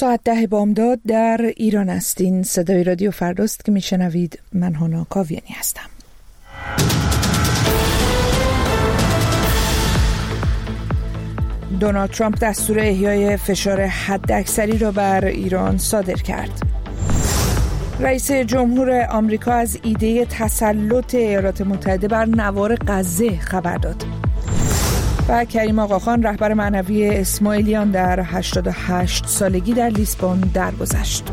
ساعت 10 بامداد در ایران هستین. صدای رادیو فرداست که میشنوید. من هانا کاویانی هستم. دونالد ترامپ دستور احیای فشار حداکثری را بر ایران صادر کرد. رئیس جمهور آمریکا از ایده تسلط ایالات متحده بر نوار غزه خبر داد. و کریم آقاخان رهبر معنوی اسماعیلیان در 88 سالگی در لیسبون درگذشت.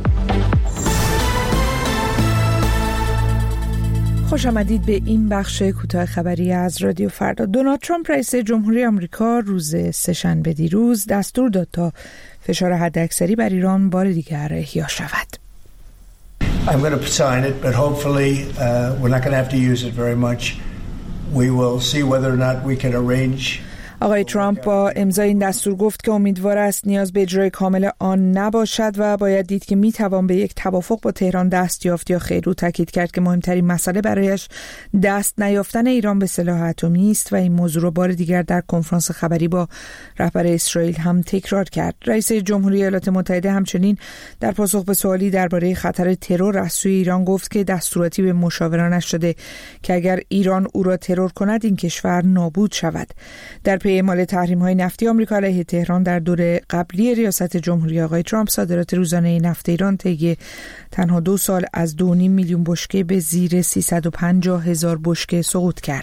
خوش آمدید به این بخش کوتاه خبری از رادیو فردا. دونالد ترامپ رئیس جمهوری آمریکا روز سه‌شنبه دیروز دستور داد تا فشار حداکثری بر ایران بار دیگر احیا شود. I'm going to sign it, but hopefully we're not going to have to use it very much. We will see whether or not we can arrange. آقای ترامپ با امضای این دستور گفت که امیدوار است نیاز به اجرای کامل آن نباشد و باید دید که میتوان به یک توافق با تهران دست یافت یا خیر. او تاکید کرد که مهمترین مسئله برایش دست نیافتن ایران به سلاح اتمی است و این موضوع را بار دیگر در کنفرانس خبری با رهبر اسرائیل هم تکرار کرد. رئیس جمهوری ایالات متحده همچنین در پاسخ به سوالی درباره خطر ترور از سوی ایران گفت که دستوراتی به مشاورانش شده که اگر ایران او را ترور کند این کشور نابود شود. در اعمال تحریم‌های نفتی آمریکا علیه تهران در دوره قبلی ریاست جمهوری آقای ترامپ، صادرات روزانه نفت ایران طی تنها 2 سال از 2.5 میلیون بشکه به زیر 350,000 بشکه سقوط کرد.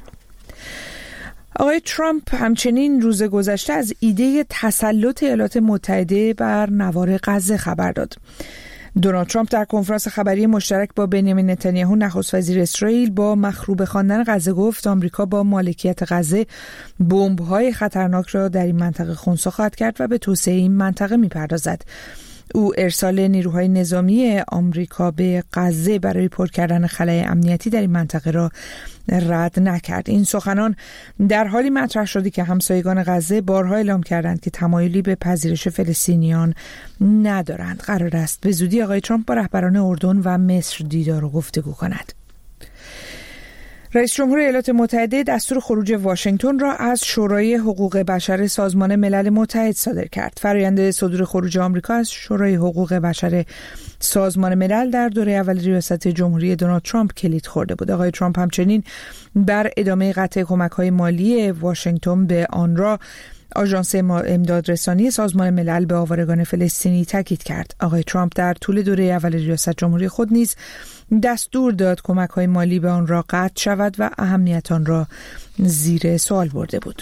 آقای ترامپ همچنین روز گذشته از ایده تسلط ایالات متحده بر نوار غزه خبر داد. دونالد ترامپ در کنفرانس خبری مشترک با بنیامین نتانیاهو نخست وزیر اسرائیل با مخروبه خواندن غزه گفت آمریکا با مالکیت غزه بمب‌های خطرناک را در این منطقه خنثی خواهد کرد و به توسعه این منطقه می‌پردازد. او ارسال نیروهای نظامی آمریکا به غزه برای پر کردن خلأ امنیتی در این منطقه را رد نکرد. این سخنان در حالی مطرح شده که همسایگان غزه بارها اعلام کردند که تمایلی به پذیرش فلسطینیان ندارند. قرار است به زودی آقای ترامپ با رهبران اردن و مصر دیدار و گفتگو کند. رئیس جمهور ایالات متحده دستور خروج واشنگتن را از شورای حقوق بشر سازمان ملل متحد صادر کرد. فرآیند صدور خروج آمریکا از شورای حقوق بشر سازمان ملل در دوره اول ریاست جمهوری دونالد ترامپ کلید خورده بود. آقای ترامپ همچنین بر ادامه قطع کمک‌های مالی واشنگتن به آنرا، آژانس امدادرسانی سازمان ملل به آوارگان فلسطینی، تاکید کرد. آقای ترامپ در طول دوره اول ریاست جمهوری خود نیز دستور داد کمک‌های مالی به آن را قطع شود و اهمیت آن را زیر سوال برده بود.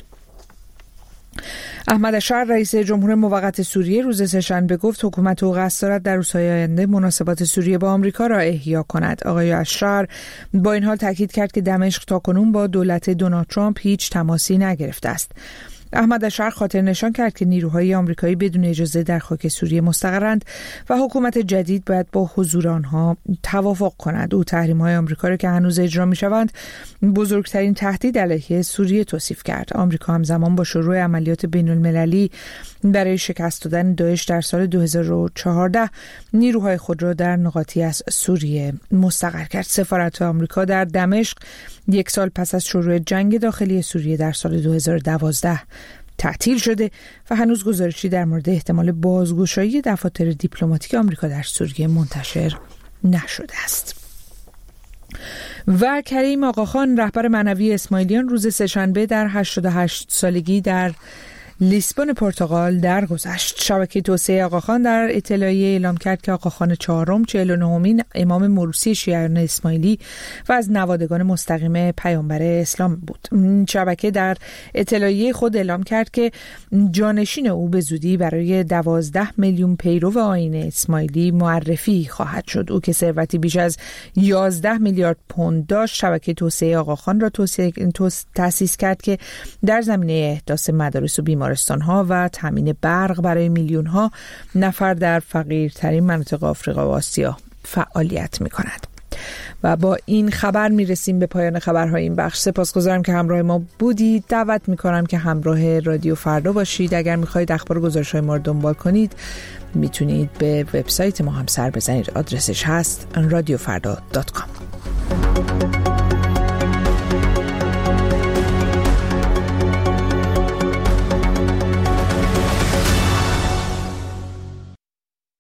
احمد اشعر رئیس جمهور موقت سوریه روز سه‌شنبه گفت حکومت او قصد دارد در روزهای آینده مناسبات سوریه با آمریکا را احیا کند. آقای اشعر با این حال تاکید کرد که دمشق تاکنون با دولت دونالد ترامپ هیچ تماسی نگرفته است. احمد اشعر خاطر نشان کرد که نیروهای آمریکایی بدون اجازه در خاک سوریه مستقرند و حکومت جدید باید با حضور آنها توافق کند. او تحریم‌های آمریکا را که هنوز اجرا می‌شوند بزرگترین تهدید علیه سوریه توصیف کرد. آمریکا همزمان با شروع عملیات بین‌المللی برای شکست دادن داعش در سال 2014 نیروهای خود را در نقاطی از سوریه مستقر کرد. سفارت آمریکا در دمشق 1 سال پس از شروع جنگ داخلی سوریه در سال 2012 تعطیل شده و هنوز گزارشی در مورد احتمال بازگشایی دفاتر دیپلماتیک آمریکا در سوریه منتشر نشده است. و کریم آقاخان رهبر معنوی اسماعیلیان روز سه‌شنبه در 88 سالگی در لیسبون پرتغال درگذشت. شبکه توسعه آقاخان در اطلاعیه اعلام کرد که آقاخان چهارم 49مین امام موروثی شیعیان اسماعیلی و از نوادگان مستقیم پیامبر اسلام بود. شبکه در اطلاعیه خود اعلام کرد که جانشین او به زودی برای 12 میلیون پیرو آیین اسماعیلی معرفی خواهد شد. او که ثروتی بیش از 11 میلیارد پوند داشت، شبکه توسعه آقاخان را تأسیس کرد که در زمینه احداث مدارس و بیمارستان‌ها و تامین برق برای میلیون‌ها نفر در فقیرترین مناطق آفریقا و آسیا فعالیت می‌کند. و با این خبر میرسیم به پایان خبرهای این بخش. سپاسگزارم که همراه ما بودید. دعوت می‌کنم که همراه رادیو فردا باشید. اگر می‌خواید اخبار و گزارش‌های ما رو دنبال کنید میتونید به وبسایت ما هم سر بزنید. آدرسش هست radiofarda.com.